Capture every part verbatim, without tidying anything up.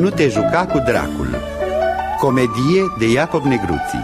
Nu te juca cu dracul. Comedie de Iacob Negruții.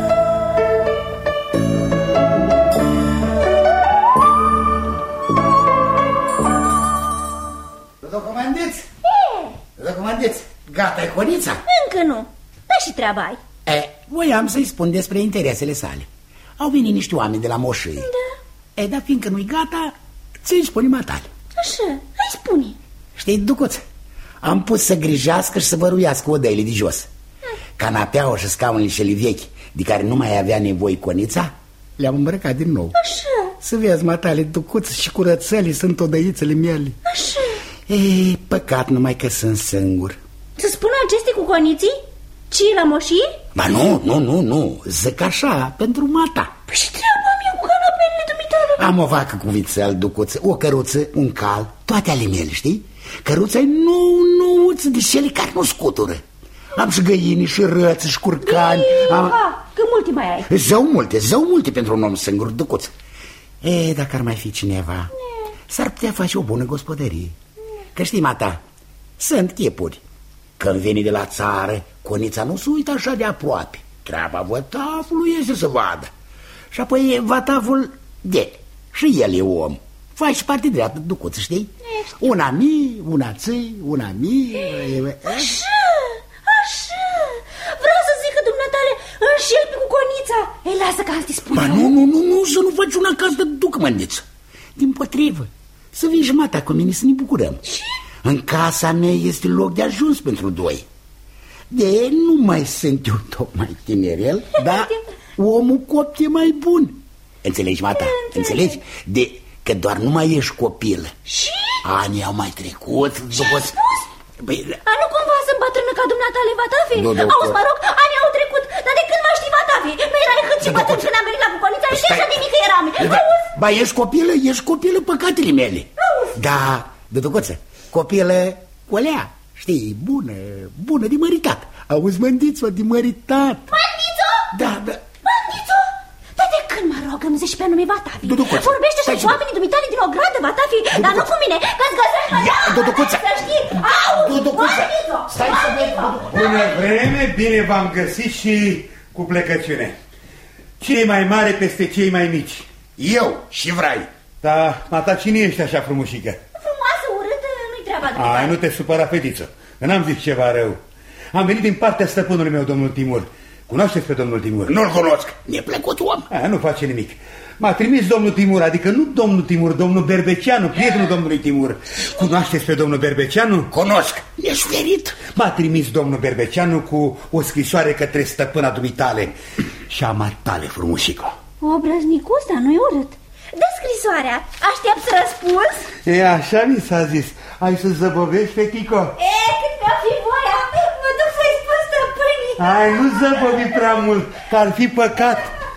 Docomandeți? Docomandeți? Gata, e conița? Încă nu. Da, și treaba ai. E, voiam să-i spun despre interesele sale. Au venit niște oameni de la moșii. Da. E, dar fiindcă nu-i gata, ți-i spune matale. Așa, hai spune. Știi, Ducuță, am pus să grijească și să văruiască odăile de jos. Canapeaua și scaunele cele vechi, de care nu mai avea nevoie conița, le-am îmbrăcat din nou. Așa. Să vezi, matale, Ducuță, și curățălii sunt odăițele mele. Așa. E, păcat numai că sunt singur. Să spună aceste cu coniții? Ci la moșie? Ba nu, nu, nu, nu, zic așa, pentru mata. Păi și treaba mea cu canapelele dumitale? Am o vacă cu vițel, Ducuță, o căruță, un cal, toate ale mele, știi? Căruța-i nou, nouță de cele care nu scutură. Am și găini, și răți, și curcani. Am... Ha, că multe mai ai. Zău multe, zău multe pentru un om singur, Ducuță. E, dacă ar mai fi cineva, s-ar putea face o bună gospodărie. Că știi, mata, sunt chipuri. Când vine de la țară, conița nu se uită așa de aproape. Treaba vătafului este să vadă. Și apoi vataful de, și el e om. Faci parte dreaptă, Ducuță, știi? Una mie, una ții, una mie. Așa, așa. Vreau să zic că dumneatale înșelpi cu conița. Ei, lasă că alții spune. Ba nu, nu, nu, nu, să nu faci una caz de duc, mândiță. Dimpotrivă, să vii jumata cu mine să ne bucurăm. Ce? În casa mea este loc de ajuns pentru doi. De nu mai sunt eu tocmai tinerel, dar omul copt e mai bun. Înțelegi, mata? Înțelegi? De că doar nu mai ești copilă. Și? Anii au mai trecut. Ce ai spus? Băi, a, nu cumva să îmbătrână ca dumneatale Vatafi? Auzi, mă rog, anii au trecut, dar de când mă știi Vatafi? Nu erai cât și bătrân când am venit la Cuconița și așa de mică eram. Ba, ești copilă, ești copilă păcatele mele. Da, Duducuță, copilă colea, știi, bună, bună de măritat. Auzi, Mândițo, de măritat. Mândițo? Da, da. Mândițo? Dar de când, mă rog, îmi zici pe nume Vatafi? Duducuță, vorbește și cu oamenii dumitale din o gradă, Vatafi, dar nu cu mine, că-ți găsești mă. Duducuță, să știi. Auzi, Duducuță, stai să vezi. Bună vreme, bine v-am găsit și cu plecăciune. Cei mai mare peste cei mai mici. Eu și Vrai. Dar, mata, cine ești așa frumușică? Frumoasă, urâtă, nu-i treaba dumitale. Ai, nu te supăra, fetiță, că n-am zis ceva rău. Am venit din partea stăpânului meu, domnul Timur. Cunoașteți pe domnul Timur? Nu-l cunosc, mi-e plăcut om. A, nu face nimic. M-a trimis domnul Timur, adică nu domnul Timur, domnul Berbeceanu, prietenul domnului Timur. Cunoașteți pe domnul Berbeceanu? Cunosc, ești ferit. M-a trimis domnul Berbeceanu cu o scrisoare către stăpâna dumitale și a matale, frumușico. Obrăznicul ăsta, nu-i urât. Dă scrisoarea, aștept să răspuns. E, așa mi s-a zis. Ai să zăbovești, fetico? E, cât mi-a fi voia, mă duc să-i spun stăpânii. Hai, nu zăbovi prea mult, că ar fi păcat.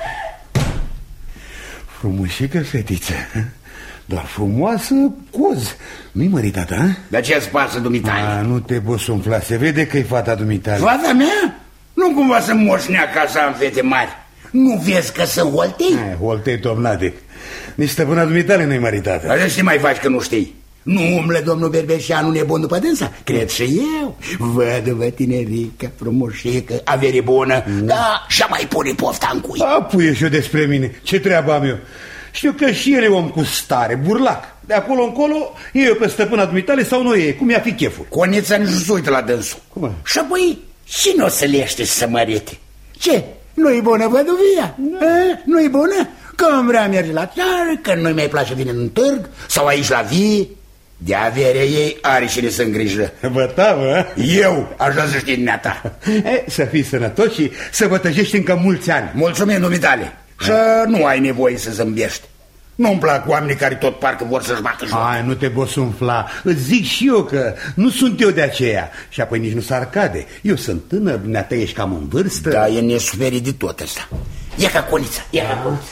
Frumușică, fetiță, doar frumoasă coz. Nu-i măritată, a? Dar ce-ți pasă, dumitale? A, nu te bosunfla, se vede că-i fata dumitale. Fata mea? Nu cumva să moșnea ca să am fete mari. Nu vezi că sunt holtei? Hai, holtei tomnate. Nici stăpâna dumitale nu-i măritată. Așa ce mai faci că nu știi? Nu umble domnul Berbeceanu nebun după dânsa? Cred și eu. Văd-vă, tinerică, frumușică, avere bună. mm. Da, și mai pune pofta în cui. Apuie și eu despre mine, ce treabă am eu? Știu că și el e om cu stare, burlac. De acolo încolo, e eu pe stăpâna dumitale sau nu e, cum i-a fi cheful. Conița nici nu se uită la dânsul. Cum? Și apoi, cine o să lește să mărite? Ce? Nu-i bună văduvia? Da. Nu-i bună? Că îmi vrea merge la țară, că nu-i mai place vine în târg sau aici la vie. De averea ei are cine să îngrijă. Bătavă, eu, aș vrea să știi dumneata. E, să fii sănătos și să bătăjești încă mulți ani. Mulțumim, dumitale. Și nu ai nevoie să zâmbești. Nu-mi plac oamenii care tot parcă vor să-și bată joc. Hai, nu te bosunfla. Îți zic și eu că nu sunt eu de aceea. Și apoi nici nu s-ar cade. Eu sunt tânăr, dumneata ești cam în vârstă. Da, e nesuferit de tot ăsta. Ia ca conița, ia ca conița.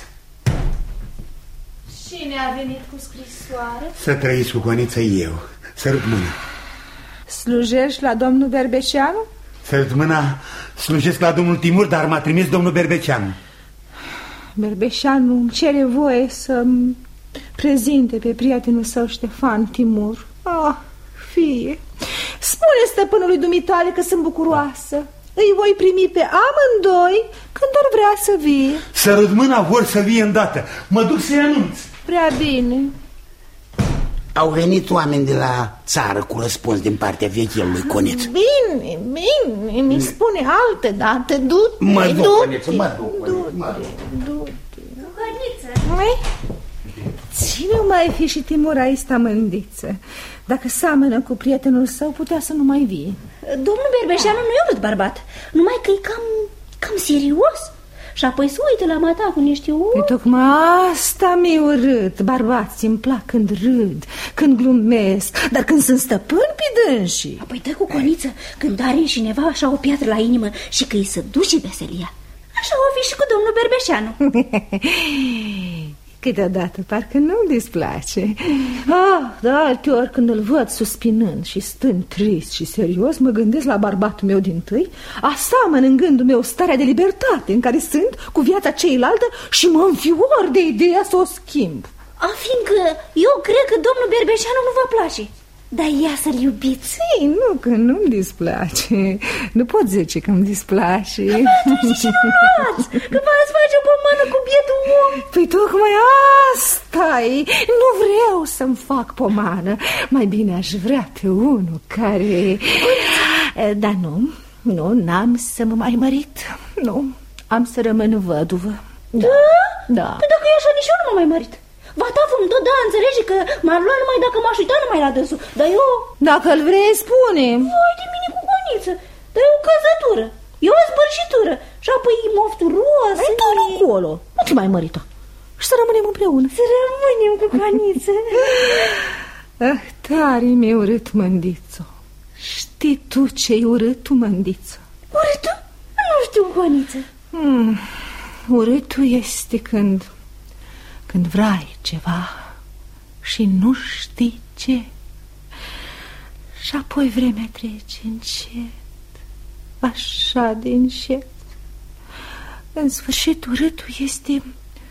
Cine a venit cu scrisoare? Să trăiți cu conița eu. Sărut mâna. Slujești la domnul Berbeceanu? Sărut mâna, slujesc la domnul Timur, dar m-a trimis domnul Berbeceanu. Berbeceanu îmi cere voie să-mi prezinte pe prietenul său Ștefan Timur. Ah, fie, Spune stăpânului dumitale că sunt bucuroasă. Îi voi primi pe amândoi când or vrea să vie. Să rădmâna vor să vie îndată. Mă duc să-i anunț. Prea bine. Au venit oameni de la țară cu răspuns din partea vechelului Coniț. Bine, bine, mi spune altă dată. Du-te, mă duc, du-te, Coniță, mă duc, du-te, du-te. Coniță! Cine mai fi și Timura ăsta mândiță? Dacă seamănă cu prietenul său, putea să nu mai vie. Domnul Berbeșanu nu e urât bărbat, numai că e cam, cam serios. Și apoi se uită la mata cu niște uri. Păi tocmai asta mi-e urât. Bărbații îmi plac când râd, când glumesc, dar când sunt stăpâni pe dânsii. Apoi dă cu Coniță când are cineva așa o piatră la inimă și că îi se duce veselia. Așa o fi și cu domnul Berbeșanu. Câteodată parcă nu-mi displace. Ah, dar alteori când îl văd suspinând și stând trist și serios, mă gândesc la bărbatul meu dintâi, aseamăn în gândul meu starea de libertate în care sunt cu viața ceilaltă și mă înfior de ideea să o schimb. A, fiindcă eu cred că domnul Berbeșanu nu vă place. Dar ia să-l iubiți. Ei, nu, că nu-mi displace. Nu pot zice că îmi displace. Atunci și nu luați, că v-ați face o pomană cu bietul om. Păi tocmai asta-i. Nu vreau să-mi fac pomană. Mai bine aș vrea pe unul care... Dar nu, nu, n-am să mă mai mărit. Nu, am să rămân văduvă. Da? Da. Păi dacă e așa, nici eu nu m-am mai mărit. Vataful tot da, înțelege că m-ar lua numai dacă m-aș uita numai la dânsul. Dar eu... Dacă îl vrei, spune. Vai de mine cu Coniță. Dar e o căzătură, e o zbârșitură. Și apoi e mofturos. Ai tot acolo. Nu te mai mărita. Și să rămânem împreună. Să rămânem cu Coniță. Ah, tare mi-e urât, mândițo. Știi tu ce-i urât, tu, mândiță? Urâtul? Nu știu, Coniță. hmm, Urâtul este când... Când vrei ceva și nu știi ce. Și apoi vremea trece încet, așa de încet. În sfârșit, urâtul este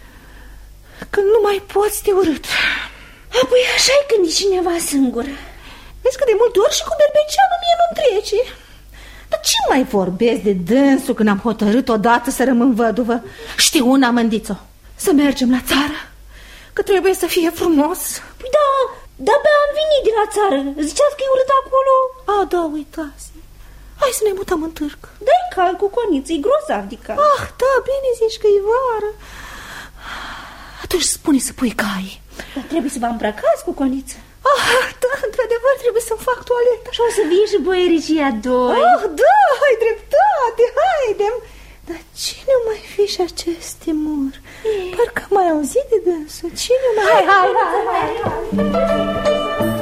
când nu mai poți de urât. Apoi așa e când e cineva singur. Vezi că de multe ori și cu Berbeșanu mie nu-mi trece. Dar ce mai vorbesc de dânsul când am hotărât odată să rămân văduvă? Știi una, mândițo, să mergem la țară, că trebuie să fie frumos. Păi da, de-abia am venit de la țară. Ziceați că e urât acolo. A, da, uitați. Hai să ne mutăm în târg. Dă-i cal cu Coniță, e grozav de cal. Ah, da, bine zici că e vară. Atunci spune să pui cai. Dar trebuie să vă îmbrăcați cu Coniță. Ah, da, într-adevăr trebuie să-mi fac toaletă. Și o să vie și boiericii a doi. Ah, da, ai dreptate, haidem. Dar cine mai fi și acest Timur? Parcă mai auzit de dânsul. Cine mai... Hai, hai, hai, hai, hai.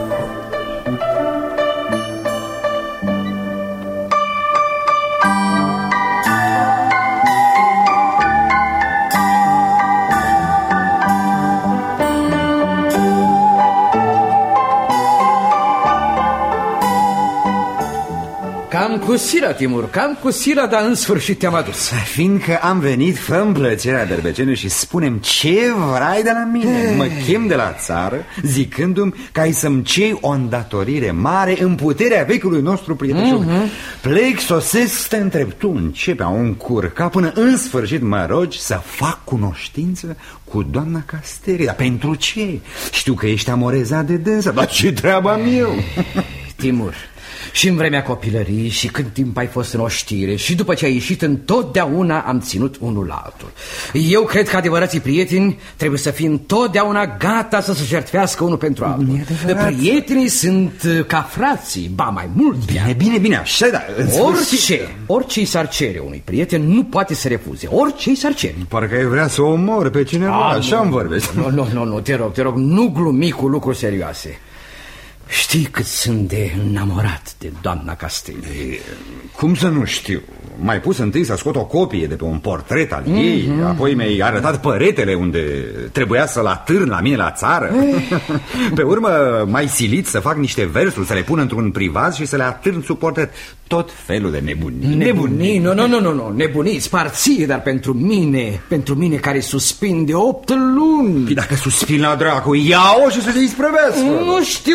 Cam cu sila, Timur, cam cu sila, dar în sfârșit te-am adus. Fiindcă am venit, fă-mi plăcerea, Berbecene, și spune-mi ce vrei de la mine. Mă chem de la țară, zicându-mi că ai să-mi cei o îndatorire mare în puterea vechiului nostru prieteșug. Mm-hmm. Plec, sosesc, să te întreb, tu începe a încurca până în sfârșit mă rogi să fac cunoștință cu doamna Casteri. Dar pentru ce? Știu că ești amorezat de dânsa, dar ce treaba-am eu? Timur, și în vremea copilării și când timp ai fost în oștire și după ce ai ieșit, întotdeauna am ținut unul la altul. Eu cred că adevărații prieteni trebuie să fie întotdeauna gata să se jertfească unul pentru altul. Prietenii sunt ca frații, ba mai mult. Bine, bine, bine, așa, da. Orice, orice i s-ar cere unui prieten nu poate să refuze. Orice i s-ar cere. Parcă ai vrea să omori pe cineva, așa îmi vorbești. Nu, nu, nu, nu, te rog, te rog, nu glumi cu lucruri serioase. Știi cât sunt de enamorat de doamna Casteli. Cum să nu știu? M-ai pus întâi să scot o copie de pe un portret al ei, mm-hmm. apoi mi-ai arătat păretele unde trebuia să-l atârn la mine la țară. Pe urmă m-ai silit să fac niște versuri, să le pun într-un privat și să le atârn sub portret. Tot felul de nebunii. Nebunii? Nu, nu, nu, nu, nu. Nebunii, sparție, dar pentru mine, pentru mine care suspin de opt luni. Și dacă suspin la dracu, ia-o și să te isprăvească. Nu știu dacă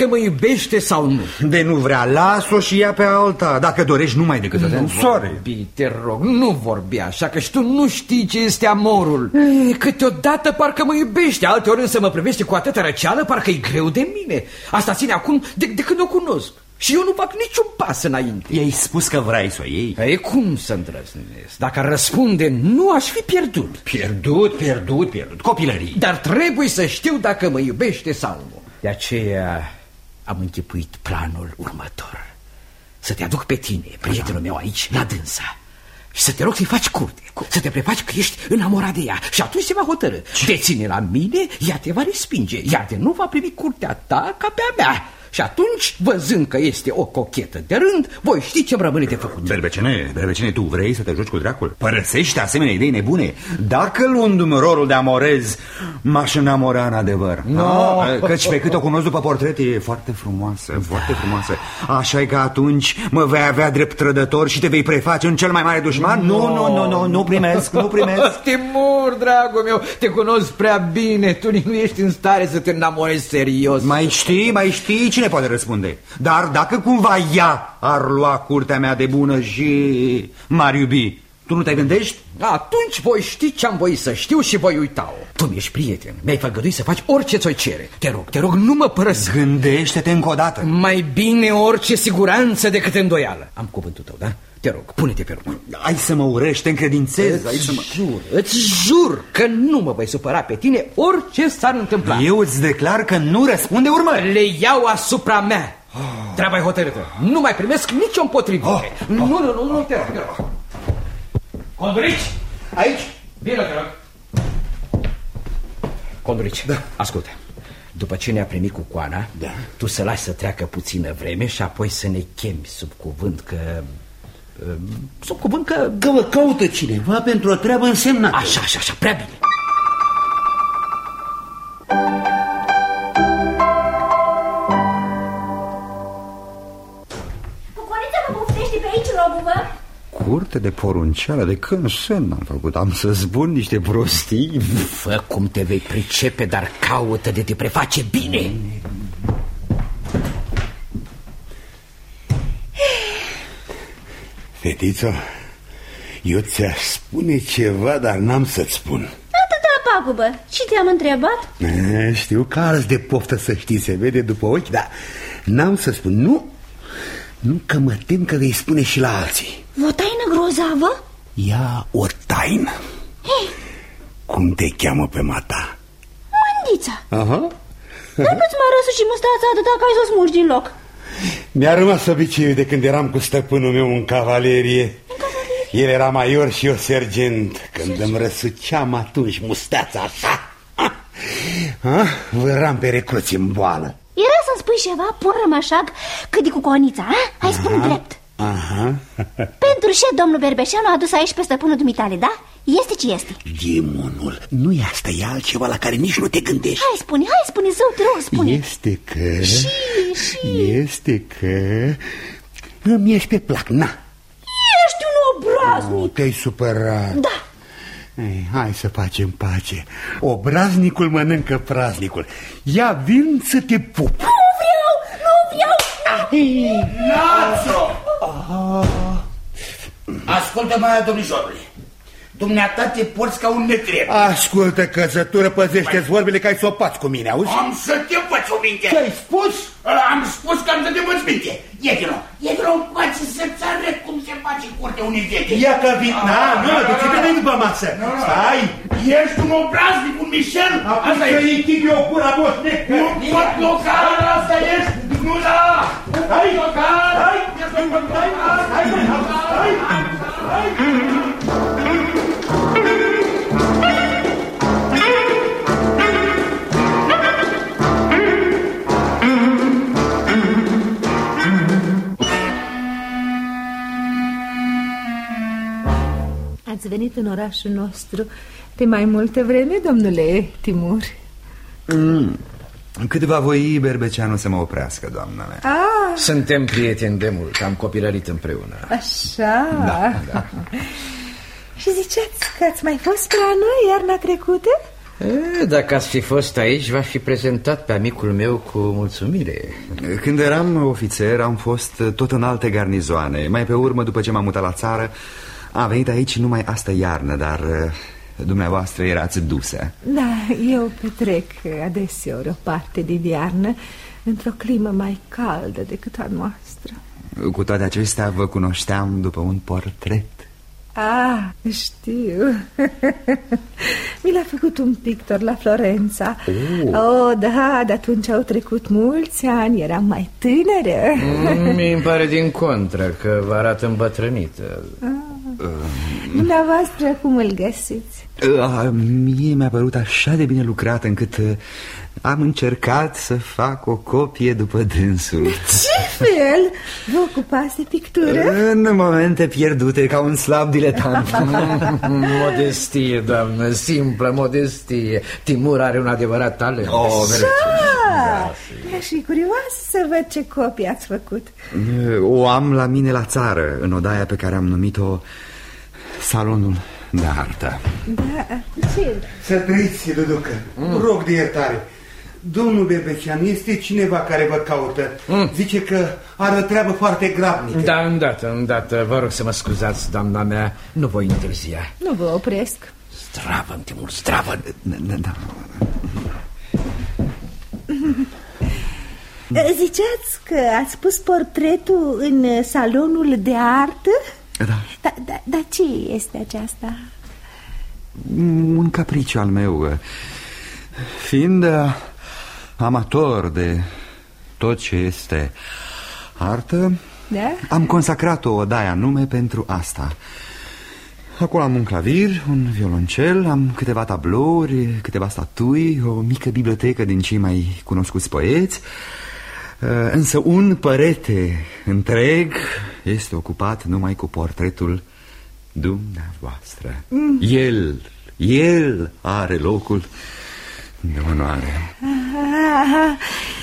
dacă mă iubește sau nu. De nu vrea, las-o și ia pe alta. Dacă dorești numai decât să te însori. Te rog, nu vorbi așa, că și tu nu știi ce este amorul. E, câteodată parcă mă iubește, alteori însă mă privește cu atâta răceală, parcă e greu de mine. Asta ține acum de, de când o cunosc. Și eu nu fac niciun pas înainte. I-ai spus că vrei să o iei? E, cum să îndrăznesc? Dacă ar răspunde, nu aș fi pierdut. Pierdut, pierdut, pierdut, copilării. Dar trebuie să știu dacă mă iubește sau nu. De aceea am închipuit planul următor. Să te aduc pe tine, prietenul meu, aici, la dânsa, și să te rog să-i faci curte, să te prefaci că ești enamorat de ea. Și atunci se va hotărâ. Te ține la mine, ea te va respinge, iar de nu va primi curtea ta ca pe a mea. Și atunci, văzând că este o cochetă de rând, voi ști ce-mi rămâne de făcut. Berbecene, Berbecene, tu vrei să te joci cu dracul? Părăsești asemenea idei nebune? Dacă luându-mi rolul de amorez, m-aș înamora în adevăr. No. Căci pe cât o cunosc după portret, e foarte frumoasă, da. foarte frumoasă. Așa e că atunci mă vei avea drept trădător și te vei preface un cel mai mare dușman? Nu, nu, nu, nu, nu primesc, nu primesc. Timur, dragul meu, te cunosc prea bine. Tu nu ești în stare să te înamorezi serios. Mai știi, mai știi? Cine poate răspunde? Dar dacă cumva ea ar lua curtea mea de bună și m-ar iubi, tu nu te gândești? Atunci voi ști ce-am voit să știu și voi uita-o. Tu mi-ești prieten, mi-ai făgăduit să faci orice ți-o cere. Te rog, te rog, nu mă părăsi. Gândește-te încă o dată. Mai bine orice siguranță decât îndoială. Am cuvântul tău, da? Te rog, pune-te pe rog. Ai să mă urești, te încredințez. Îți să mă... jur, îți jur că nu mă voi supăra pe tine orice s-ar întâmpla. Eu îți declar că nu răspunde urmări. Le iau asupra mea. Oh. Treaba-i hotărâtă. Nu mai primesc nicio împotrivire. Oh. Oh. Nu, nu, nu, nu, te rog, te rog. Condurici? Aici? Bine, te rog. Condurici, da. Ascultă. După ce ne-a primit cu coana, da. Tu să lași să treacă puțină vreme și apoi să ne chemi sub cuvânt că... Sub cuvânt că... Că vă caută cineva pentru o treabă însemnată. Așa, așa, așa, prea bine. Cucurița mă poftește pe aici, robuvă? Curte de porunceală, de când sen n-am făcut? Am să zbun niște prostii. Fă cum te vei pricepe, dar caută de te preface bine. Fetiță, eu ți-aș spune ceva, dar n-am să-ți spun. Atâta pagubă. Și te-am întrebat? E, știu că arăți de poftă, să știi, se vede după ochi, dar n-am să spun. Nu, nu că mă tem că vei spune și la alții. O taină grozavă? Ia o taină. Hei. Cum te cheamă pe mata? Mândița. Aha. Dar nu-ți mai răsut și mustața atâta că ai să o smulgi din loc. Mi-a rămas obiceiul de când eram cu stăpânul meu în cavalerie. În cavalerie? El era major și eu sergent. Când îmi răsuceam atunci mustața așa, văram pe recruți în boală. Era să-mi spui ceva, pun rămășag, cât de cu conița, a? Hai spun drept. Aha. Pentru ce domnul Berbeșanu a adus aici pe stăpânul dumitale, da? Este ce este. Demonul, nu e asta, e altceva la care nici nu te gândești. Hai spune, hai spune, zău, te rog, spune. Este că... Și, și... Este că... Îmi ești pe plac, na. Ești un obraznic. Oh, te-ai supărat. Da. Ei, hai să facem pace. Obraznicul mănâncă praznicul. Ia, vin să te pup. Nu vreau, nu vreau. Națo! Ascultă-mă, domnișorule. Dumneata te porți ca un netrept. Ascultă, căzătură, păzește-ți vorbele că ai să o pați cu mine, auzi? Am să te faci o minte. Ce-ai spus? Am spus că am să te faci minte. Ietino, ietino, încoace să-ți arăt cum se face curtea unei fete. Ia că vin, na, nu, de ce te vei după masă? Stai! Ești un obraznic, un Michel. Asta e închid eu pura moșnec. Nu pot local, asta ești. Nu da! Hai, local! Hai, hai, hai, hai, hai, hai. Ați venit în orașul nostru de mai multă vreme, domnule Timur? Mm. Cât va voi Berbeceanu să mă oprească, doamna mea. Ah. Suntem prieteni de mult, am copilărit împreună. Așa. Da, da. Și ziceați că ați mai fost pe la noi iarna trecută? E, dacă ați fi fost aici, v-aș fi prezentat pe amicul meu cu mulțumire. Când eram ofițer, am fost tot în alte garnizoane. Mai pe urmă, după ce m-am mutat la țară, am venit aici numai astă iarnă, dar dumneavoastră erați dusă. Da, eu petrec adeseori o parte din iarnă într-o climă mai caldă decât a noastră. Cu toate acestea vă cunoșteam după un portret. Ah, știu. Mi l-a făcut un pictor la Florența. Oh, oh da, de atunci au trecut mulți ani, eram mai tânără. mm, Mi-mi pare din contră că vă arată îmbătrânită. ah. uh. Dumneavoastră cum îl găsiți? Uh, mie mi-a părut așa de bine lucrat încât uh, am încercat să fac o copie după dânsul. Ce fel? Vă ocupați de pictură? În momente pierdute, ca un slab diletant. Modestie, doamnă, simplă modestie. Timur are un adevărat talent. Oh, da, da, și curioasă să văd ce copii ați făcut. O am la mine la țară, în odaia pe care am numit-o salonul de artă. Da, ce? Să trăiți, Duducă, mm. rog de iertare. Domnul Berbeceanu este cineva care vă caută. mm. Zice că are o treabă foarte grabnică. Da, îndată, îndată. Vă rog să mă scuzați, doamna mea. Nu voi întârzia. Nu vă opresc. Zdravă, Timur, zdravă. Da. Ziceați că ați pus portretul în salonul de artă? Da. Da, da, dar ce este aceasta? Un capriciu al meu. Fiind amator de tot ce este artă, da? Am consacrat o odaie anume pentru asta. Acolo am un clavir, un violoncel, am câteva tablouri, câteva statui, o mică bibliotecă din cei mai cunoscuți poeți. Însă un părete întreg este ocupat numai cu portretul dumneavoastră. mm. El, el are locul de onoare. Aha.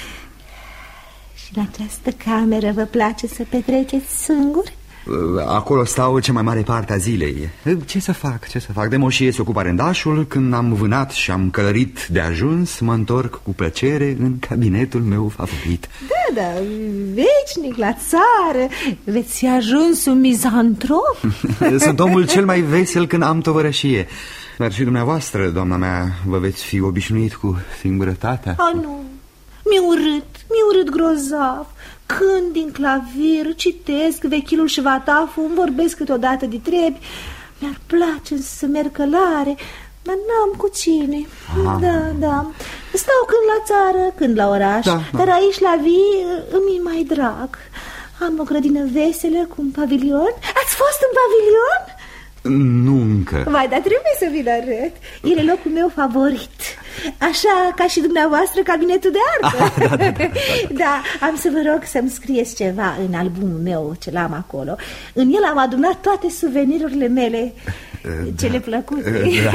Și în această cameră vă place să petreceți singuri? Acolo stau cea mai mare parte a zilei. Ce să fac, ce să fac? De moșie se ocupă rendașul. Când am vânat și am călărit de ajuns, mă întorc cu plăcere în cabinetul meu favorit. Da, da, veșnic la țară. Veți fi ajuns un mizantrop? Sunt omul cel mai vesel când am tovărășie. Dar și dumneavoastră, doamna mea, vă veți fi obișnuit cu singurătatea? Oh, nu, mi-e urât, mi-e urât grozav. Când din clavir citesc Vechilul și Vataful, îmi vorbesc câteodată de trebi. Mi-ar place să merg călare, dar n-am cu cine. ah. Da, da, stau când la țară, când la oraș, da, dar da. Aici la vii îmi e mai drag. Am o grădină veselă cu un pavilion. Ați fost în pavilion? Nu încă. Vai, dar trebuie să vi-l arăt. El e locul meu favorit. Așa ca și dumneavoastră cabinetul de artă. ah, da, da, da, da, da. Da, am să vă rog să-mi scrieți ceva în albumul meu ce l-am acolo. În el am adunat toate suvenirurile mele cele da. plăcute. Da.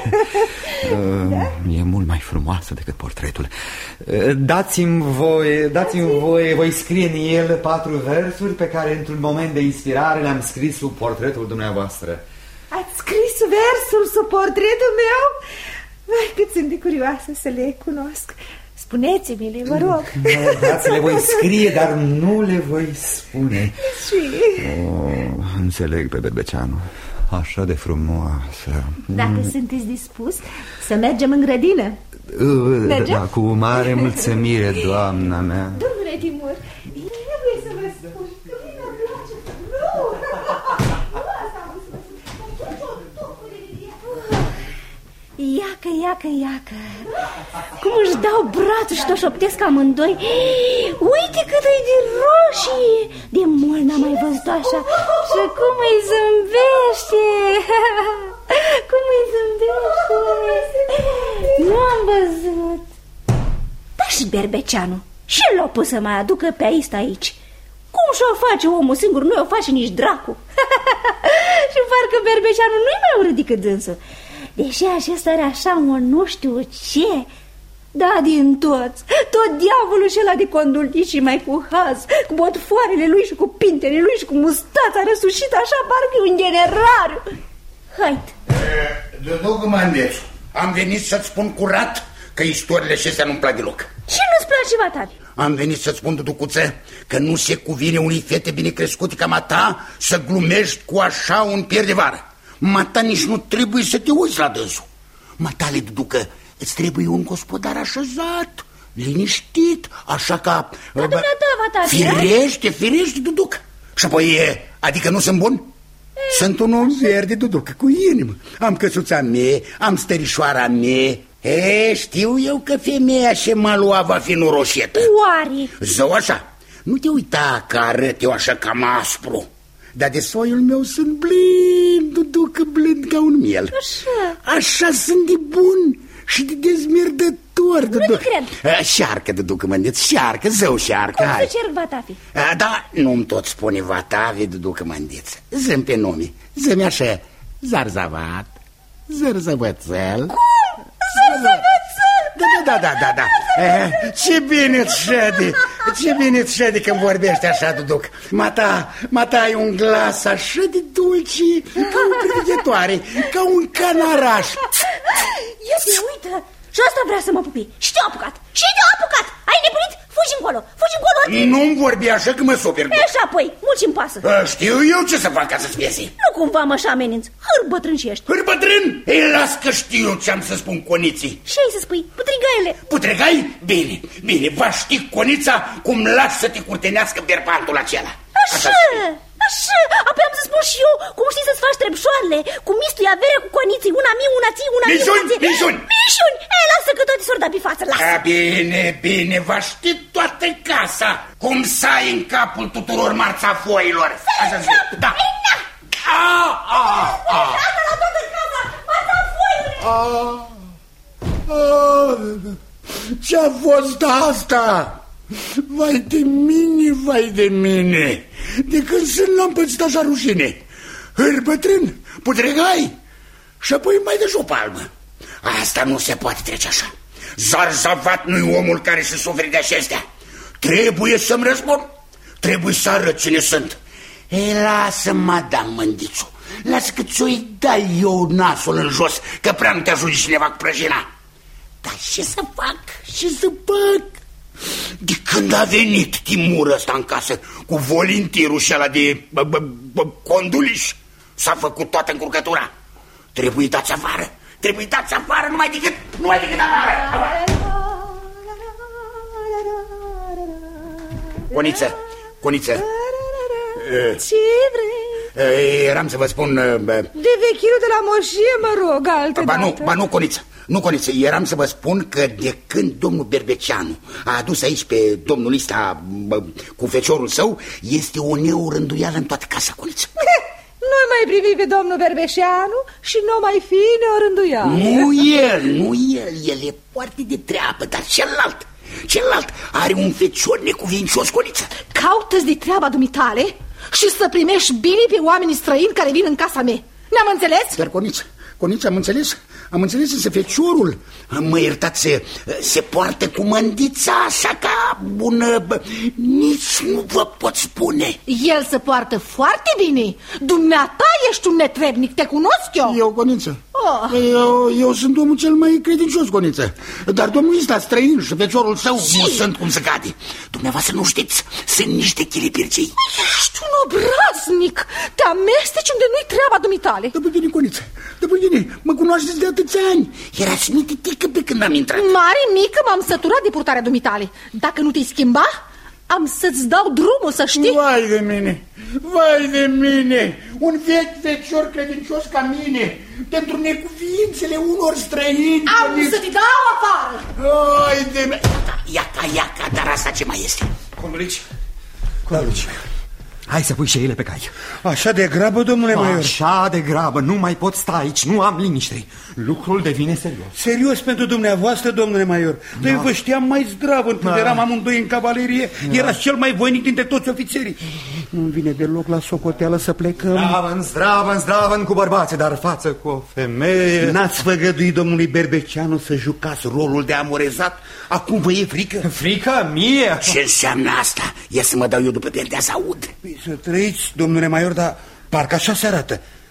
Da? E mult mai frumoasă decât portretul. Dați-mi voie, dați-mi voie, voi scrie în el patru versuri pe care într-un moment de inspirare le-am scris sub portretul dumneavoastră. Ați scris versul sub portretul meu? Vai, cât sunt de curioasă să le cunosc. Spuneți-mi-le, vă rog. Da, le voi scrie, dar nu le voi spune. Și... Oh, înțeleg pe Berbeceanu. Așa de frumoasă. Dacă mm. sunteți dispus să mergem în grădină. uh, Mergem? Da, cu mare mulțumire, doamna mea. Domnule Timur, trebuie să vă spun că mie mi-ar place. Nu! Iacă, iacă, iacă. Cum își dau brațul și tot șoptesc amândoi. Uite cât e de roșii. De mult n-am mai văzut așa. Și cum îi zâmbește. Cum îi zâmbește. Nu am văzut. Da, și Berbeceanu și l-a pus să mai aducă pe Aista aici. Cum și-o face omul singur, nu o face nici dracu. Și parcă Berbeceanu nu-i mai urât decât dânsul. Deși acesta are așa un nu știu ce. Da, din toți. Tot diavolul și ăla de condultit și mai cu haz, cu botfoarele lui și cu pintele lui și cu mustața răsușită, așa parcă e un generariu. Haide. Duducă Mandeț, Am venit să-ți spun curat că istoriile acestea nu-mi plac deloc. Ce nu-ți place, Batavi? Am venit să-ți spun, duducuță, că nu se cuvine unei fete bine crescute ca mata să glumești cu așa un pier de vară. Mata nici nu trebuie să te uiți la dânsul. Matale, duducă, îți trebuie un gospodar așezat, liniștit, așa ca... Ca dumneata, Batavi. Firește, firește, duducă. Și apoi, adică nu sunt bun? Sunt un om verde, duducă, cu inimă. Am căsuța mea, am stărișoara mea. E, știu eu că femeia și malua va fi noroșetă. Oare? Zău așa, nu te uita că arăt eu așa cam aspru, dar de soiul meu sunt blând, duducă, blând ca un miel. Așa? Așa sunt de bun și de dezmierdător, duducă. Nu te cred. Șarcă, duducă, mândeț, șarcă, zău, șarcă. Cum să cer, Batavi? Da, nu-mi tot spune Batavi, duducă, mândeț. Zăm pe nume, zămi așa, Zarzavat, Zărzăvățel. Cum? Zărzăvățel? Da, da, da, da, da. Eh, ce bine-ți șede, ce bine-ți șede când vorbești așa, duduc. Mata, mata ai un glas așa de dulce, ca o privighetoare, ca un canaraș. Ia te uită, și asta vrea să mă pupi. Și te-a apucat, și te-a apucat. Ai nebunit? Fugi încolo, fugi încolo. Nu-mi vorbi așa că mă super. E așa, păi, mulți îmi pasă. Știu eu ce să fac ca să-ți piesi. Nu cumva mă așa ameninți, hârbătrân și ești. Hârbătrân? Ei, las că știu ce am să spun coniții. Ce ai să spui? Putrigaile. Putregai? Bine, bine, va ști conița cum lași să te curtenească berbantul acela. Așa, așa, apoi am să spun și eu cum știi să-ți faci trepșoarele, cum mistui averea cu coniții, una mie, una ție, una mie, Mișuni, una ție. mișuni! Mișuni! Ei, lasă că toate s-or da pe față, lasă. A, bine, bine, va ști toată casa cum să ai în capul tuturor marțafoilor. Așa zic, da. A, a, a. Lasă la toată casa, marțafoiule! A, a, ce-a fost asta? Vai de mine, vai de mine. De când sunt n-am pățit așa rușine. Hârbătrân, putregai și apoi mai dă-și o palmă. Asta nu se poate trece așa. Zarzavat nu-i omul care se suferi de acestea. Trebuie să-mi răspund. Trebuie să arăt cine sunt. Ei, lasă, madame Mândițu, lasă că ți-o-i dai eu nasul în jos, că prea nu te ajunge cineva cu prăjina. Dar ce să fac? Ce să fac? De când a venit Timur ăsta în casă cu volintirul și ăla de bă, bă, bă, conduliș, s-a făcut toată încurcătura. Trebuie dați afară, trebuie dați afară, numai decât, numai decât afară. Coniță, Coniță. Ce vrei? Eram să vă spun... De vechilul de la moșie, mă rog, altă ba nu, dată. ba nu, Coniță, nu, Coniță, eram să vă spun că de când domnul Berbeceanu a adus aici pe domnul ăsta cu feciorul său, este o neorânduială în toată casa, Coniță. Nu mai privi pe domnul Berbeceanu și nu mai fi neorânduială. Nu el, nu el, el e foarte de treabă, dar celălalt, celălalt are un fecior necuvincios, Coniță. Caută-ți de treaba dumitale și să primești bine pe oamenii străini care vin în casa mea. Ne-am înțeles? Dar, Coniță, Coniță, am înțeles? Am înțeles însă feciorul, mă iertați, se, se poartă cu mândița așa ca bună, nici nu vă pot spune. El se poartă foarte bine. Dumneata ești un netrebnic, te cunosc eu. Eu, Coniță, oh. eu, eu sunt omul cel mai credincios, Coniță. Dar domnul ăsta străin și feciorul său și... nu sunt cum să cade. Dumneavoastră nu știți, sunt niște chilipircei. Ești un obraznic. Te amesteci unde nu-i treaba dumitale. Dă bine, Coniță, dă bine, mă cunoașteți de atâția ani. Erați mititică pe când am intrat. Mare, mică, m-am săturat de purtarea dumitale. Dacă nu te-i schimba, am să-ți dau drumul, să știi. Vai de mine, vai de mine. Un vechi fecior credincios ca mine, pentru necuvințele unor străini. Am să te dau afară. Vai de mine. Iaca, iaca, dar asta ce mai este? Condulici, Condulici, hai să pui și ele pe cai. Așa de grabă, domnule Maior? Așa de grabă, nu mai pot sta aici, nu am liniște. Lucrul devine serios. Serios pentru dumneavoastră, domnule Maior? Da. Noi vă știam mai zdravă când da. eram amândoi în cavalerie. Da. Erați cel mai voinic dintre toți ofițerii. Nu-mi vine deloc la socoteală să plecăm. Zdravă-n, zdravă-n, zdravă-n cu bărbații, dar față cu o femeie. N-ați făgăduit domnului Berbeceanu să jucați rolul de amorezat? Acum vă e frică? Frică? Mie? Ce înseamnă asta? Ia să mă dau eu după perdea să aud. Să trăiți, domnule Maior, dar parcă așa se arată.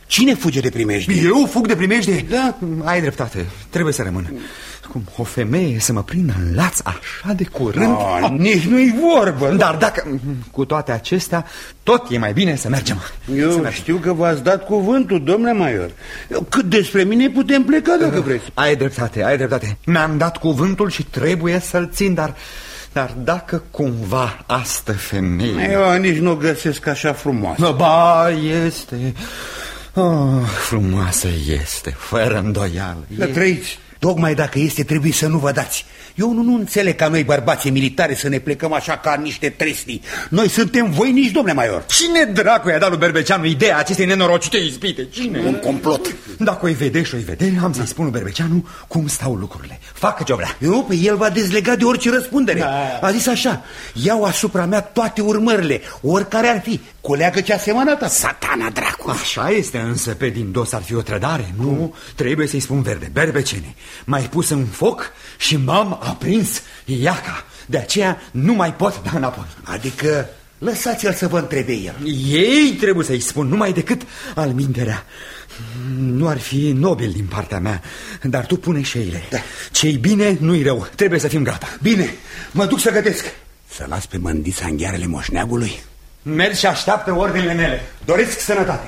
Cine fuge de primejdie? Eu fug de primejdie? Da. Ai dreptate, trebuie să rămân. Cum o femeie să mă prindă în laț așa de curând? No, nici nu-i vorbă. Dar dacă, cu toate acestea, tot e mai bine să mergem. Eu să mergem. Știu că v-ați dat cuvântul, domnule Maior. Cât despre mine putem pleca dacă vreți. Ai dreptate, ai dreptate. Mi-am dat cuvântul și trebuie să-l țin, dar... Dar dacă cumva astă femeie... Eu nici nu o găsesc așa frumoasă. Ba, este... Oh, frumoasă este, fără îndoială. Să trăiți. Tocmai dacă este, trebuie să nu vă dați. Eu nu, nu înțeleg ca noi, bărbații militare, să ne plecăm așa ca niște trestii. Noi suntem voinici, domnule Maior. Cine dracu i-a dat lui Berbeceanu ideea acestei nenorocite izbite? Cine? Un complot. Dacă o-i vede și o-i vede, am să-i spun lui Berbeceanu cum stau lucrurile. Facă ce-o vrea. Eu, pe el va dezlega de orice răspundere. Da. A zis așa: iau asupra mea toate urmările, oricare ar fi. Coleagă ce asemănată. Satana dracu. Așa este, însă pe din dos ar fi o trădare, nu? Trebuie să-i spun verde. Berbecene, m-ai pus în foc și m-am aprins iaca. De aceea nu mai pot da înapoi. Adică lăsați-l să vă întrebe el. Ei trebuie să-i spun, numai decât alminterea. Nu ar fi nobil din partea mea, dar tu pune șeile. Da. Ce-i bine, nu-i rău. Trebuie să fim gata. Bine, mă duc să gătesc. Să las pe mândița în ghearele moșneagului. Mergi și așteaptă ordinele mele. Doresc sănătate.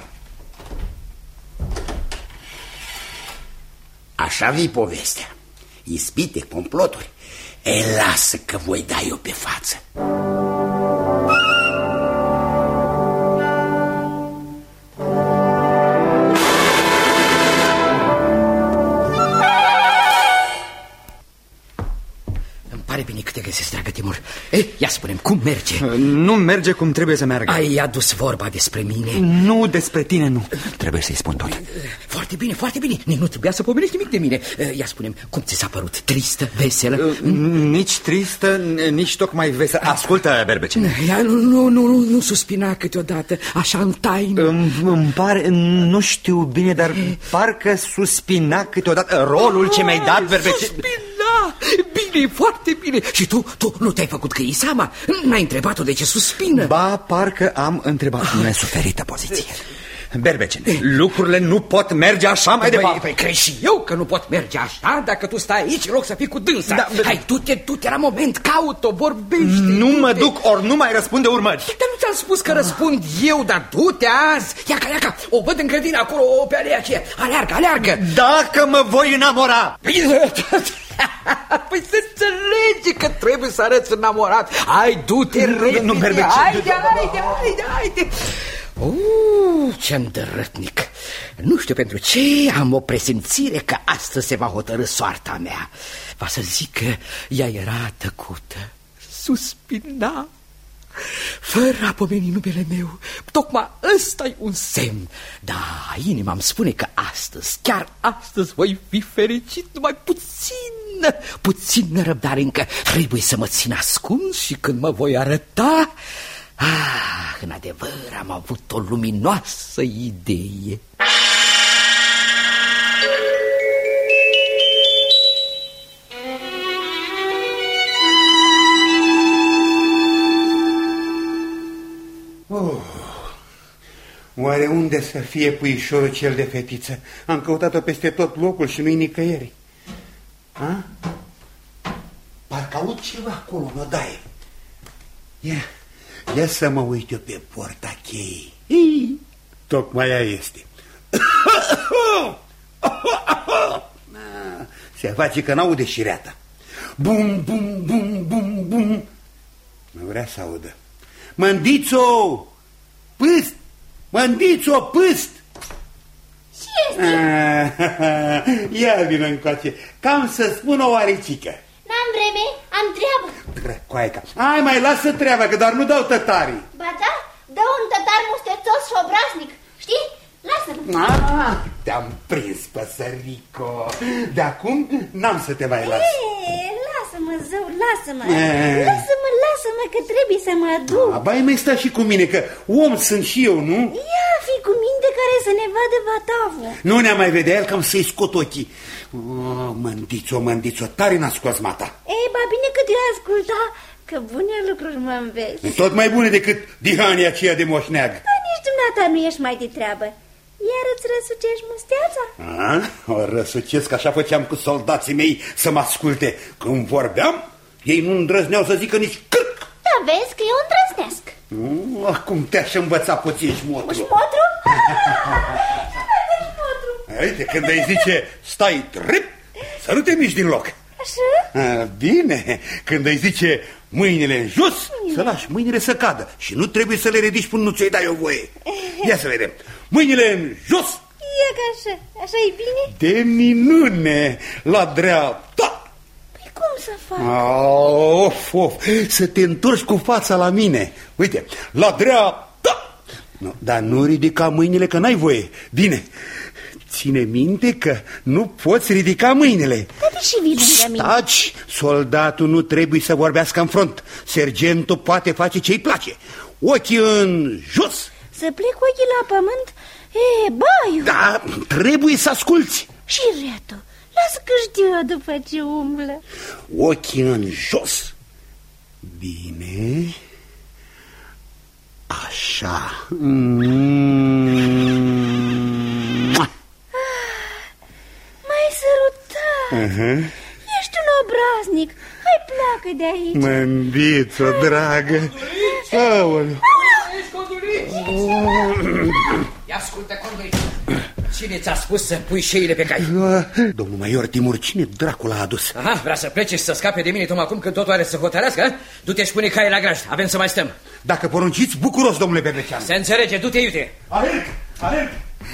Așa vii povestea. Ispite, comploturi. E, lasă că voi da eu pe față. Pare bine că te găsesc, dragă Timur. Ei, ia spune-mi, cum merge? Nu merge cum trebuie să meargă. Ai adus vorba despre mine? Nu despre tine, nu. Trebuie să-i spun tot. Foarte bine, foarte bine. Nici nu trebuia să pomenești nimic de mine. Ia spune-mi, cum ți s-a părut? Tristă, veselă? Nici tristă, nici tocmai veselă. Ascultă, Berbecene. Ia, nu, nu, nu, nu, nu suspina câteodată, așa în taină. Îmi, îmi pare, nu știu bine, dar parcă suspina câteodată. Rolul ce mi-ai dat, Berbecene. Suspina! Bine, foarte bine. Și tu, tu nu te-ai făcut că e seama? N-ai întrebat-o de ce suspină? Ba, parcă am întrebat. Nesuferită poziție. Berbecene, lucrurile nu pot merge așa mai departe. Păi, crezi și eu că nu pot merge așa dacă tu stai aici în loc să fii cu dânsa. Da, hai, du-te, du-te la moment, caut-o, vorbește. Nu mă duc, ori nu mai răspunde urmări. Dar nu ți-am spus că răspund eu, dar du-te azi. Iaca, iaca, o văd în grădină acolo, pe alea aceea. Aleargă, aleargă. Dacă mă voi înamora. Păi se înțelege că trebuie să arăți înamorat. Hai, du-te repede. Nu, Berbecene. Haide, haide, haide, haide. Uuu, ce îndărătnic. Nu știu pentru ce am o presimțire că astăzi se va hotărâ soarta mea. Va să zic că ea era tăcută, suspina, fără a pomeni numele meu. Tocmai ăsta-i un semn. Da, inima îmi spune că astăzi, chiar astăzi voi fi fericit. Numai puțin, puțin răbdare încă. Trebuie să mă țin ascuns și când mă voi arăta... Ah, în adevăr am avut o luminoasă idee. Oh, oare unde să fie puișorul cel de fetiță? Am căutat-o peste tot locul și nu-i nicăieri. Ha? Parcă aud ceva acolo, în odaie. Ia, ia să mă uit eu pe porta cheii. Tocmai ea este. Se face că n-aude șireata. Bum, bum, bum, bum, bum. Nu vrea să audă. Mândițo! Pâst! Mândițo, pâst! Ce este? Ia vină încoace, cam să spun o oarecică. N-am vreme, am treabă. Coaica, hai mai lasă treaba, că doar nu dau tătarii. Ba da, dă un tătar mustețos și obraznic. Știi? Lasă-mă. Ah, te-am prins, păsărico. De acum n-am să te mai las. Eee, lasă-mă, zău, lasă-mă. Lasă-mă, lasă-mă, că trebuie să mă duc. A, bai, mai sta și cu mine, că om sunt și eu, nu? Ia fi cu minte care să ne vadă vatavul. Nu ne-a mai vedea el, că am să-i scot ochii. Oh, mândițo, mândițo, tare n-a scos mata. Ei, ba bine că te asculta, că bune lucruri mă înveți. Tot mai bune decât dihania aceea de moșneagă. Dar nici dumneata nu ești mai de treabă. Iar îți răsucești musteața? A, o răsucesc, așa făceam cu soldații mei să mă asculte. Când vorbeam, ei nu îndrăzneau să zică nici cârc. Da, vezi că eu îndrăznesc. Mm, acum te-aș învăța puțin șmotru. Șmotru? Șmotru. Uite, când îi zice stai drept, să nu te miști din loc. Așa? A, bine, când îi zice mâinile în jos, bine, să lași mâinile să cadă. Și nu trebuie să le ridici până nu ți-o dai o voie. Ia să vedem. Mâinile în jos. E ca așa, așa e bine? De minune, la dreapta. Păi cum să fac? Of, of, să te întorci cu fața la mine. Uite, la dreapta. No, dar nu ridica mâinile că n-ai voie. Bine, ține minte că nu poți ridica mâinile. Dar de și vii lângă mine? Taci, soldatul nu trebuie să vorbească în front. Sergentul poate face ce-i place. Ochii în jos. Să plec ochii la pământ? E, baiu. Da, trebuie să asculți. Și retul, lasă că știu eu după ce umblă. Ochii în jos. Bine. Așa. Mm. M-ai sărutat. Uh-huh. Ești un obraznic. Hai, pleacă de aici. Mândiță, dragă. Aoleu. Ia ascultă, Conduit. Cine ți-a spus să pui șeile pe cai? Domnul Maior Timur, cine dracul a adus? Aha, vrea să plece și să scape de mine tocmai acum când totul are să hotărească? Du-te și pune caii la grajd, avem să mai stăm. Dacă porunciți, bucuros, domnule Berbecean. Se înțelege, du-te, iute. Alerg, alerg.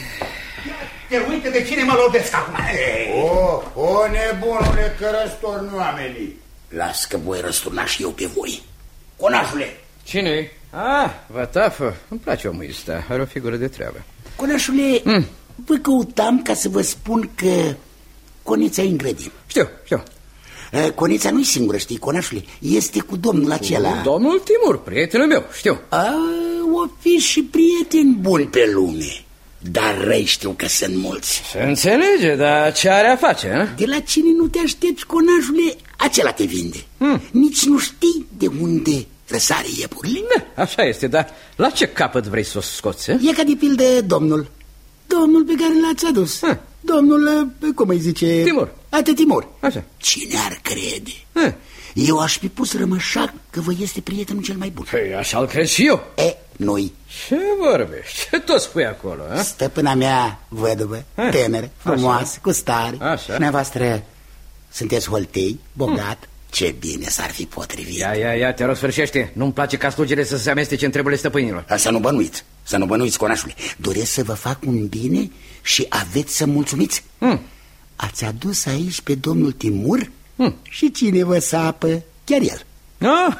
Te uite de cine mă lovesc acum. O, o nebunule, că răstorni oamenii. Las că voi răsturna și eu pe voi. Conașule. Cine-i? Ah, Vatafă, îmi place omul ăsta, are o figură de treabă. Conașule, mm. vă căutam ca să vă spun că Conița e în grădină. Știu, știu. Conița nu-i singură, știi, Conașule, este cu domnul acela. Cu domnul Timur, prietenul meu, știu. A, o fi și prieteni buni pe lume, dar răi știu că sunt mulți. Se înțelege, dar ce are a face, a? De la cine nu te aștepți, Conașule, acela te vinde. mm. Nici nu știi de unde răsare iepurile. Da, așa este, dar la ce capăt vrei să o scoți? A? E ca de pildă domnul Domnul pe care l-ați adus. ha. Domnul, cum îi zice? Timur. Ate Timur. Așa. Cine ar crede? ha. Eu aș fi pus rămășac că vă este prietenul cel mai bun. Păi, așa-l cred și eu. E, noi. Ce vorbești? Ce tot spui acolo? A? Stăpâna mea văduvă, tânără, frumoasă, așa, cu stare. Așa. Dumneavoastră sunteți holtei, bogat. hmm. Ce bine s-ar fi potrivit. Ia, ia, ia, te rog, sfârșește. Nu-mi place ca slugile să se amestece în treburile stăpânilor. Să nu bănuiți, să nu bănuiți, Conașule. Doresc să vă fac un bine și aveți să mulțumiți. hmm. Ați adus aici pe domnul Timur hmm. și cine vă sapă? Chiar el. ah?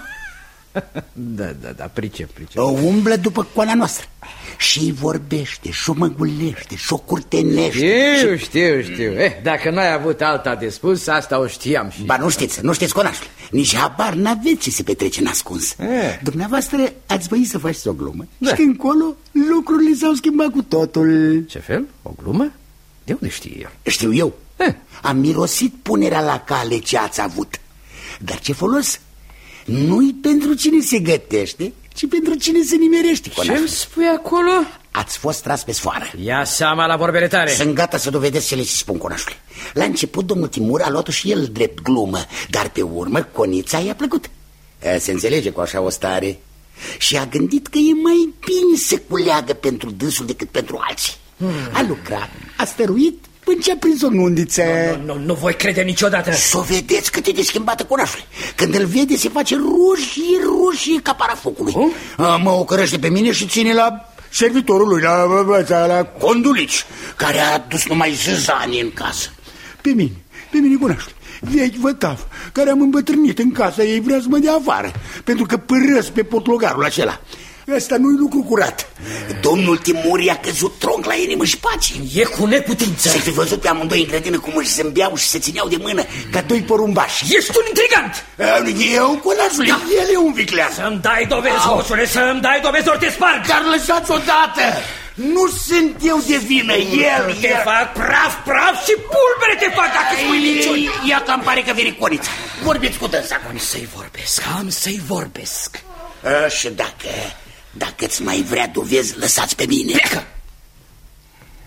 Da, da, da, pricep, pricep. O umblă după coana noastră și vorbește, și-o măgulește, și-o curtenește. Știu, și... știu, știu. Eh, dacă n-ai avut alta de spus, asta o știam și... Ba, nu știți, nu știți, Conașule. Nici habar n-aveți ce se petrece în ascuns. eh. Dumneavoastră ați voit să faceți o glumă, da. Și când încolo lucrurile s-au schimbat cu totul. Ce fel? O glumă? De unde știi eu? Știu eu. eh. Am mirosit punerea la cale ce ați avut. Dar ce folos? Nu-i pentru cine se gătește, ci pentru cine se nimerește, Conașule. Ce-mi spui acolo? Ați fost tras pe sfoară. Ia seama la vorbele tare. Sunt gata să dovedesc ce le spun, Conașule. La început domnul Timur a luat-o și el drept glumă, dar pe urmă Conița i-a plăcut. Se înțelege cu așa o stare. Și a gândit că e mai bine să culeagă pentru dânsul decât pentru alții. hmm. A lucrat, a stăruit până ce a prins o nundiță. Nu, nu, nu voi crede niciodată. Să o vedeți cât e de schimbată, Conașule. Când îl vede se face roșie, roșie ca parafocului. uh? Mă ocărăște pe mine și ține la servitorul lui, la, la, la Condulici, care a adus numai zâzani în casă. Pe mine, pe mine, Conașule, vechi vătav, care am îmbătrânit în casa ei, vrea să mă dea afară, pentru că părăs pe potlogarul acela. Ăsta nu-i lucru curat. Domnul Timur i-a căzut tronc la inimă și pace. E cu neputință. Să fi văzut pe amândoi în grădină cum își zâmbeau și se țineau de mână ca doi porumbași. Ești un intrigant. Eu, Conașule, da. El e un viclean. Să-mi dai dovezi, moșule, să-mi dai dovezi, ori te sparg. Dar lăsați odată. Nu sunt eu de vină, el, te el. fac praf, praf și pulbere te fac dacă spui niciuni. Ia că-mi pare că vine Conița. Vorbiți cu dânsa. Am să-i vorbesc, am să-i vorbesc. A, și dacă... Dacă-ți mai vrea dovezi, lăsați pe mine. Pleacă!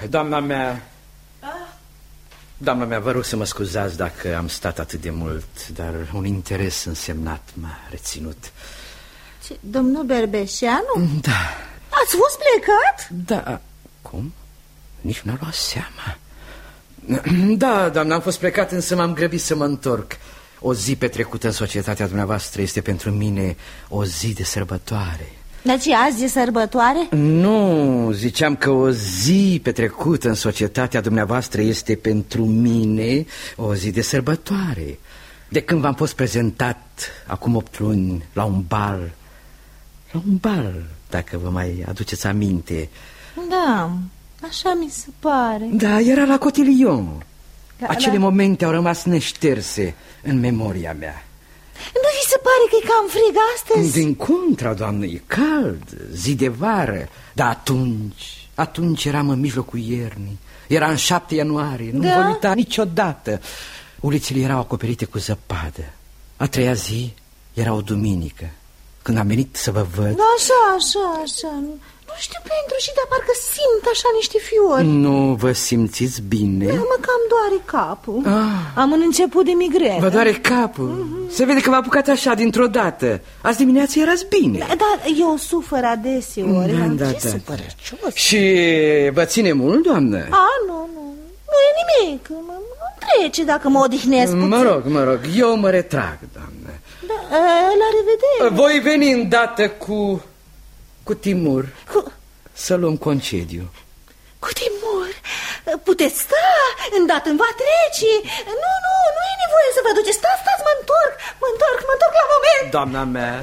doamna mea... Doamna mea, vă rog să mă scuzați dacă am stat atât de mult, dar un interes însemnat m-a reținut. Ce, domnul Berbeșeanu? Da. Ați fost plecat? Da. Cum? Nici nu a luat seama. Da, doamna, am fost plecat, însă m-am grăbit să mă întorc. O zi petrecută în societatea dumneavoastră este pentru mine o zi de sărbătoare. Dar ce, azi e sărbătoare? Nu, ziceam că o zi petrecută în societatea dumneavoastră este pentru mine o zi de sărbătoare. De când v-am fost prezentat acum opt luni la un bal, la un bal, dacă vă mai aduceți aminte. Da, așa mi se pare. Da, era la Cotillon. Da, Acele da. momente au rămas neșterse în memoria mea. Nu vi se pare că e cam frig astăzi? Din contra, doamnă, e cald, zi de vară. Dar atunci, atunci eram în mijlocul iernii. Era în șapte ianuarie, nu Da? voi uita niciodată. Ulițele erau acoperite cu zăpadă. A treia zi era o duminică. Când am venit să vă văd... Da, așa, așa, așa. Nu știu pentru și, dar parcă simt așa niște fiori. Nu vă simțiți bine? Da, mă cam doare capul. Ah. Am un început de migrenă. Vă doare capul? Mm-hmm. Se vede că v-a apucat așa dintr-o dată. Azi dimineața erați bine. Da, dar eu sufăr adeseori. Da, Am da, ce da. supărăcios. Și vă ține mult, doamnă? A, nu, nu. Nu e nimic. Mă, mă trece dacă mă odihnesc puțin. Mă rog, mă rog, eu mă retrag, doamnă. Da, la revedere. Voi veni îndată cu... cu Timur. Cu... Să luăm concediu. Cu Timur, puteți sta, îndată îmi va trece. Nu, nu, nu e nevoie să vă duceți. Stați, stați, mă întorc, mă întorc, mă întorc la moment. Doamna mea.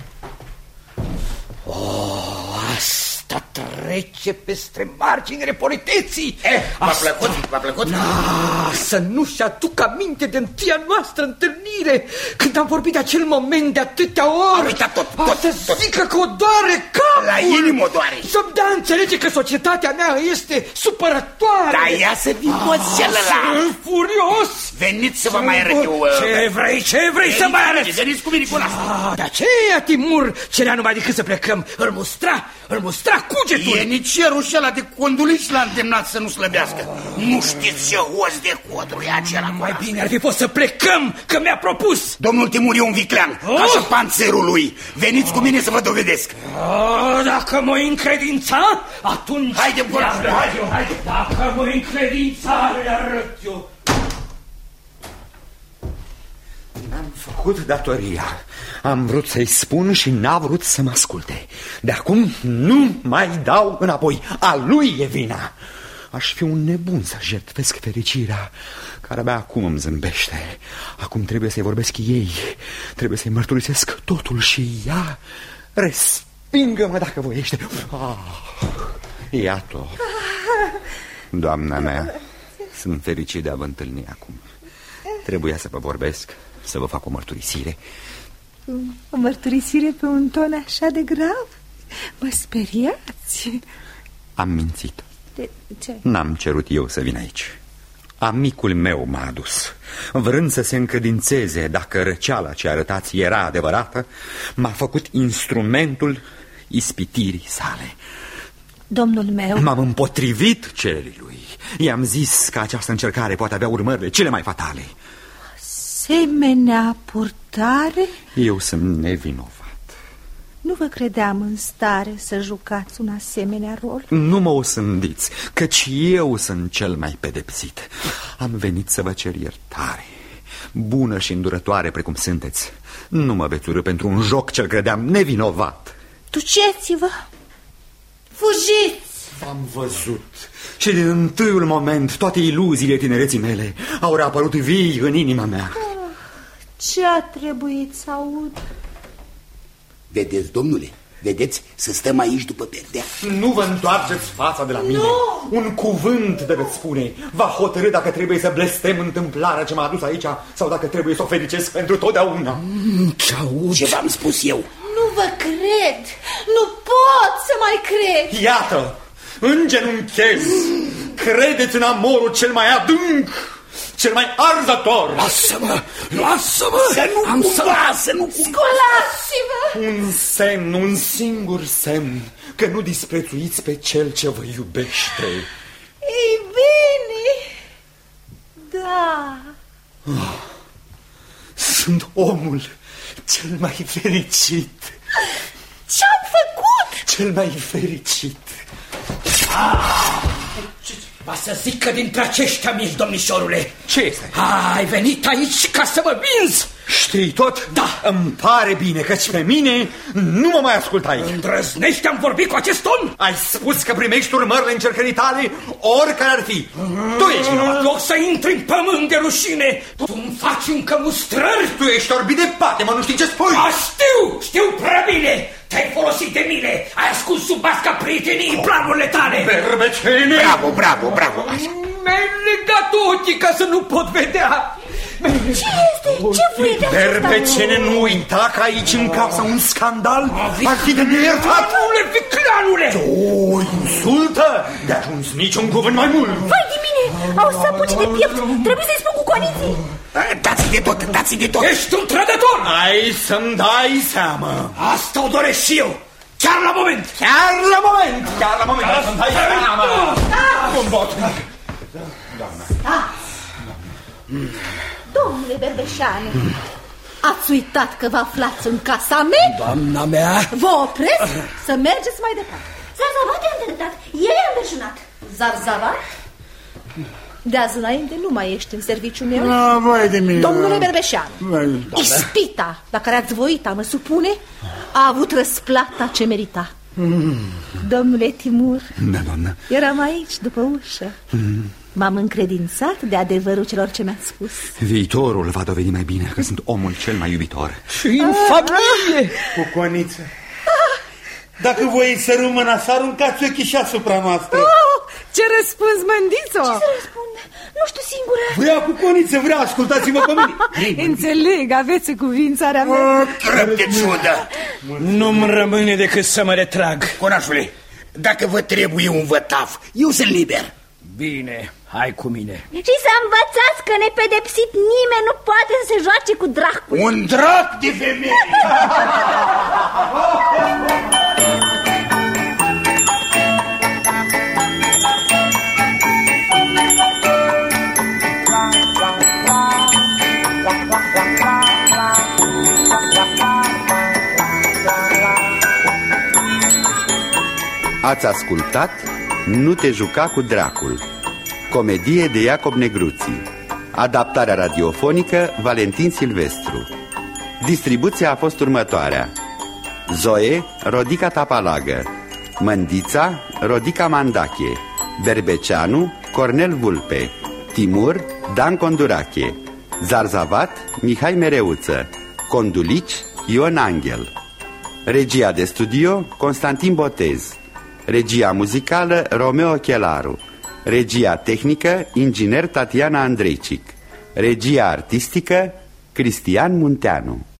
Oh, asta trece peste marginile politeții. Eh, v-a plăcut? V-a plăcut? Ah, să nu-și aduc aminte de întâia noastră întâlnire, când am vorbit de acel moment de atâtea ori. Am uitat tot, tot, Ah, să tot. zică că o doare capul. La inimă o doare. Să-mi dea înțelege că societatea mea este supărătoare. Dar ia să vin cu celălalt. Sunt furios. Veniți să vă mai arăt eu. Ce vrei, ce vrei să mai arăți? Veniți cu mine cu ăla. Ah, de aceea Timur cerea numai decât să plecăm. Îl mustra, îl mustra cugetul. E nici cerul și ăla de condulici l-a îndemnat să nu slăbească. Nu știți ce os de codru e acela. Mai bine ar fi fost să plecăm, că mi-a propus. Domnul Timur e un viclean, Oh! așa panțerul lui. Veniți cu mine să vă dovedesc. Ah, dacă mă încredința, atunci... Haide, bună, haide, haide. Dacă mă încredința, le arăt eu. N-am făcut datoria. Am vrut să-i spun și n-a vrut să mă asculte. De acum nu mai dau înapoi. A lui e vina. Aș fi un nebun să jertfesc fericirea care abia acum îmi zâmbește. Acum trebuie să-i vorbesc ei. Trebuie să-i mărturisesc totul și ea respingă-mă dacă voiește. Ah, iată. Doamna mea, sunt fericit de a vă întâlni acum. Trebuia să vă vorbesc, să vă fac o mărturisire. O mărturisire pe un ton așa de grav? Mă speriați. Am mințit. De ce? N-am cerut eu să vin aici. Amicul meu m-a adus. Vrând să se încredințeze dacă răceala ce arătați era adevărată, m-a făcut instrumentul ispitirii sale. Domnul meu... M-am împotrivit cererii lui. I-am zis că această încercare poate avea urmările cele mai fatale. Asemenea purtare? Eu sunt nevinovat. Nu vă credeam în stare să jucați un asemenea rol. Nu mă osândiți, căci eu sunt cel mai pedepsit. Am venit să vă cer iertare. Bună și îndurătoare precum sunteți, nu mă veți urâ pentru un joc ce-l credeam nevinovat. Duceți-vă! Fugiți! V-am văzut și din întâiul moment toate iluziile tinereții mele au reapărut vii în inima mea. Ce-a trebuit să aud? Vedeți, domnule, vedeți, să stăm aici după perdea. Nu vă întoarceți fața de la mine. Nu! Un cuvânt de veți spune va hotărâ dacă trebuie să blestem întâmplarea ce m-a adus aici sau dacă trebuie să o fericesc pentru totdeauna. Ce aud? Ce v-am spus eu? Nu vă cred! Nu pot să mai cred! Iată, îngenunchez. Credeți în amorul cel mai adânc, cel mai arzător. Lasă-mă, lasă-mă. Să nu Am cumva, să nu cumva. Sculați-vă! Un semn, un singur semn că nu disprețuiți pe cel ce vă iubește. Oh, sunt omul cel mai fericit. Ce-am făcut? Cel mai fericit. Ah! Va să zic că dintre aceștia mici, domnișorule. Ce este? Ai venit aici ca să mă vinzi? Știi tot? Da. Îmi pare bine, căci pe mine nu mă mai ascultai. Îndrăznești am vorbit cu acest ton? Ai spus că primești urmările încercării tale, oricare ar fi. Tu ești vinovat. În loc să intri în pământ de rușine, tu îmi faci încă mustrări. Tu ești orbit de patemă, nu știi ce spui. A, știu, știu prea bine. Te-ai folosit de mine, ai ascuns sub basca prietenii planurile tale. Berbecene! Bravo, bravo, bravo. Mi-ai legat ochii ca să nu pot vedea. Ce este? Ce vrei de acesta? Berbecene, nu uita că aici în casa un scandal ar fi de neiertat. Clanule, viclanule! O insultă! De ajuns niciun cuvânt mai mult. Vai de mine, au sapuci de piept. Trebuie să-i spun cu coniții. Dați de tot, dați de tot. Ești un trădător! Ai să-mi dai seama. Asta o doresc și eu. Chiar la moment! Chiar la moment! Chiar la moment! Să-mi dai seama! Cum pot? Domnule Berbeșanu, ați uitat că vă aflați în casa mea? Doamna mea! Vă opresc să mergeți mai departe. Zarzavat i-am dreptat, el i-a înverșunat. Zarzavat? De azi înainte nu mai ești în serviciul meu? Ah, vai de mine. Domnule Berbeșanu, ispita la care ați voit a mă supune a avut răsplata ce merita. mm. Domnule Timur, da, doamnă. Eram aici după ușă. mm. M-am încredințat de adevărul celor ce mi-ați spus. Viitorul va dovedi mai bine că sunt omul cel mai iubitor. Și în familie. Cuconiță, dacă voi să rămână, să aruncați ochii și asupra noastră. Oh, ce răspuns, mândițo! Ce să răspund? Nu știu singură. Vrea, Cuconiță, vrea, ascultați-mă pe mine. Înțeleg, aveți cuvințarea mea. Răb de ciudă. Nu-mi rămâne decât să mă retrag. Conașule, dacă vă trebuie un vătav, eu sunt liber. Bine, hai cu mine. Și să învățați că nepedepsit nimeni nu poate să se joace cu dracul. Un drac de femeie! Ați ascultat Nu te juca cu dracul, comedie de Iacob Negruții. Adaptarea radiofonică Valentin Silvestru. Distribuția a fost următoarea: Zoe, Rodica Tapalagă; Mândița, Rodica Mandache; Berbeceanu, Cornel Vulpe; Timur, Dan Condurache; Zarzavat, Mihai Mereuță; Condulici, Ion Angel. Regia de studio Constantin Botez. Regia muzicală Romeo Chelaru. Regia tehnică Inginer Tatiana Andreicic. Regia artistică Cristian Munteanu.